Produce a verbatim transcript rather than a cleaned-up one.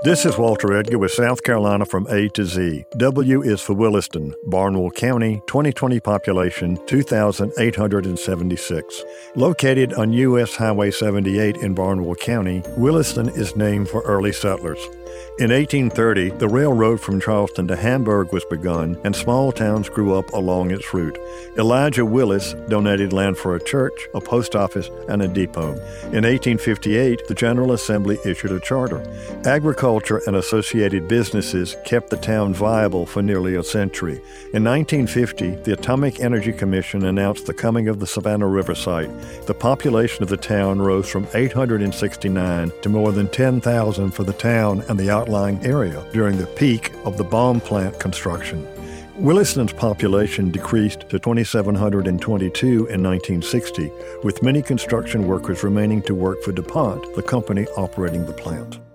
This is Walter Edgar with South Carolina from A to Z. W is for Williston, Barnwell County, twenty twenty population, two thousand eight hundred seventy-six. Located on U S Highway seventy-eight in Barnwell County, Williston is named for early settlers. In eighteen thirty, the railroad from Charleston to Hamburg was begun, and small towns grew up along its route. Elijah Willis donated land for a church, a post office, and a depot. In eighteen fifty-eight, the General Assembly issued a charter. Agriculture and associated businesses kept the town viable for nearly a century. In nineteen fifty, the Atomic Energy Commission announced the coming of the Savannah River site. The population of the town rose from eight hundred sixty-nine to more than ten thousand for the town and the outlying area during the peak of the bomb plant construction. Williston's population decreased to two thousand seven hundred twenty-two in nineteen sixty, with many construction workers remaining to work for DuPont, the company operating the plant.